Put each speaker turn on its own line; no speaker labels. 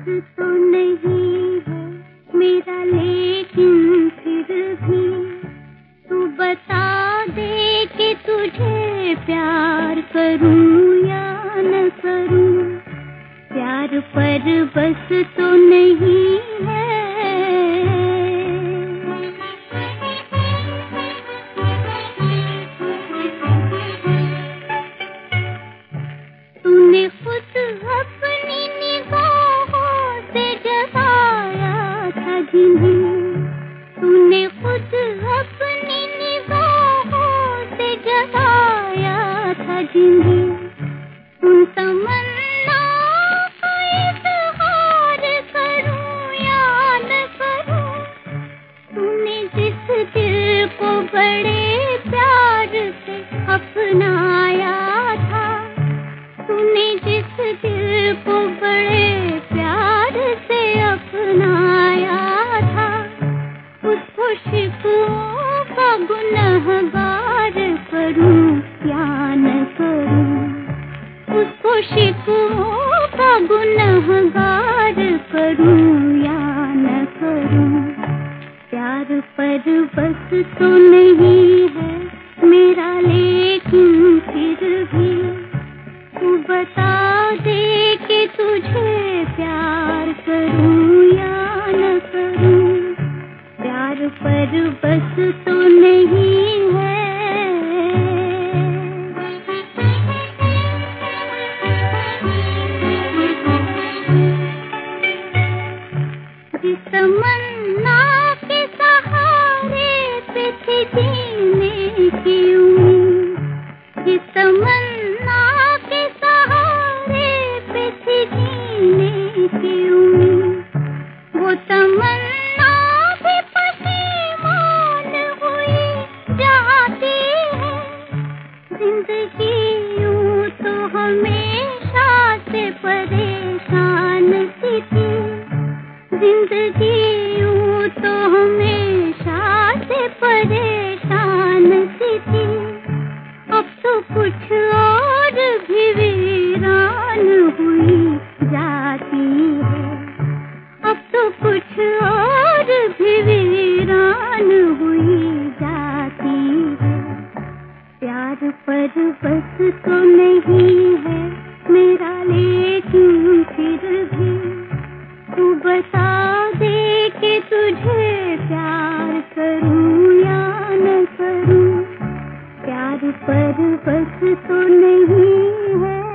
तो नहीं है मेरा, लेकिन फिर भी तू बता दे कि तुझे प्यार करूं या न करूं। प्यार पर बस तो नहीं है। तूने खुद अपनी निगाहों से जगाया था जिन्हें, तूने खुद अपनी निगाहों से जगाया था जिन्हें, उन तमन्नाओं का इज़हार करूं या न करूं। तूने जिस दिल को बड़े प्यार से अपनाया था, तूने जिस दिल को बड़े प्यार से अपनाया था, उस खुशबुओं का गुनहगार करूं या न करूं। उस खुशबुओं का गुनहगार करूं या न करूं। प्यार पर बस तो नहीं है मेरा, लेकिन फिर भी तू बता दे कि तुझे प्यार करूं या न करूं। प्यार पर बस तो नहीं है। जिस तमन्ना के सहारे पे थी जीने की उम्मीद, जिस तमन्ना के सहारे पे थी जीने की उम्मीद, वो तमन्ना भी पसीमान हुई जाती है। जिंदगी यूं तो हमेशा से परेशान सी थी, जिंदगी यूं तो हमेशा से परेशान सी थी। अब तो कुछ और भी वीरान हुई जाती है, अब तो कुछ और भी वीरान हुई जाती है। प्यार पर बस तो नहीं है मेरा, लेकिन फिर भी तू बता दे कि तुझे प्यार करूं या न करूं। प्यार पर बस तो नहीं है।